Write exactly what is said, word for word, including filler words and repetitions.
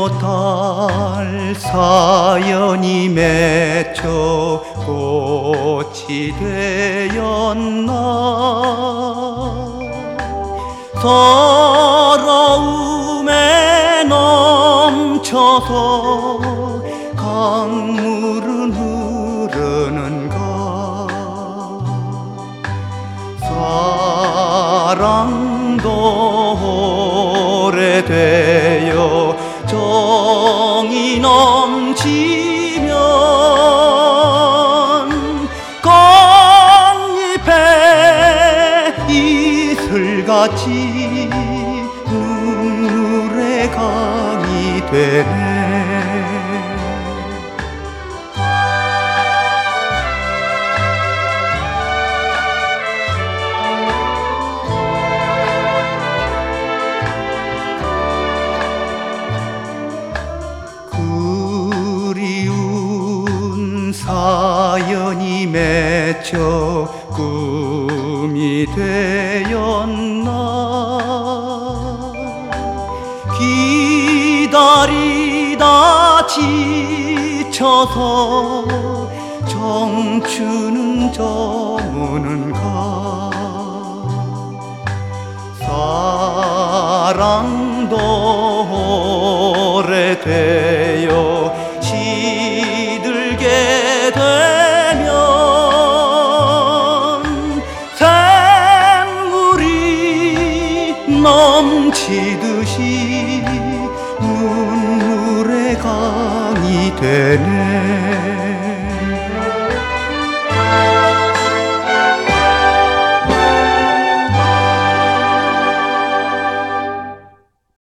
못할 사연이 맺혀 꽃이 되었나. 서러움에 넘쳐서 강물은 흐르는가. 사랑도 오래되어 정이 넘치면 꽃잎에 이슬같이 눈물의 강이 되네. 사연이 맺혀 꿈이 되었나. 기다리다 지쳐서 청춘은 저무는가. 사랑도 오래되어 시들게 되면 샘물이 넘치듯이 눈물의 강이 되네.